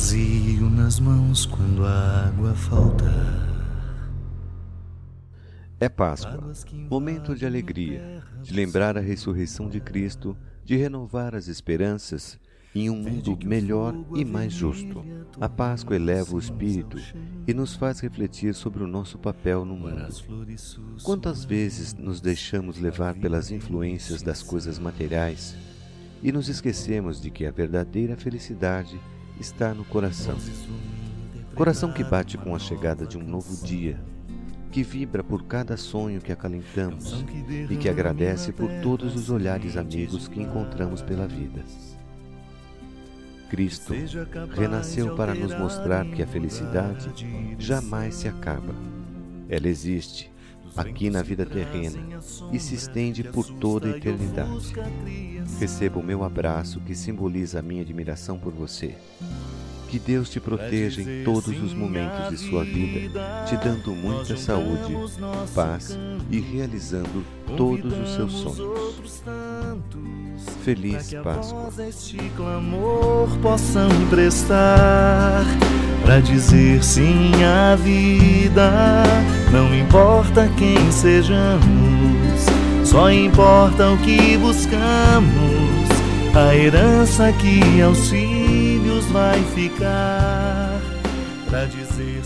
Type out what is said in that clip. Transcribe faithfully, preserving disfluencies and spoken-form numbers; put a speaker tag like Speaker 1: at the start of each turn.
Speaker 1: vazio nas mãos quando a água faltar.
Speaker 2: É Páscoa, momento de alegria, de lembrar a ressurreição de Cristo, de renovar as esperanças em um mundo melhor e mais justo. A Páscoa eleva o espírito e nos faz refletir sobre o nosso papel no mundo. Quantas vezes nos deixamos levar pelas influências das coisas materiais e nos esquecemos de que a verdadeira felicidade está no coração. Coração que bate com a chegada de um novo dia, que vibra por cada sonho que acalentamos e que agradece por todos os olhares amigos que encontramos pela vida. Cristo renasceu para nos mostrar que a felicidade jamais se acaba. Ela existe aqui na vida terrena e se estende por toda a eternidade. Receba o meu abraço que simboliza a minha admiração por você. Que Deus te proteja em todos os momentos de sua vida, te dando muita saúde, paz e realizando todos os seus sonhos. Feliz Páscoa.
Speaker 1: Este clamor possam emprestar para dizer sim à vida. Não importa quem sejamos, só importa o que buscamos. A herança que aos filhos vai ficar para dizer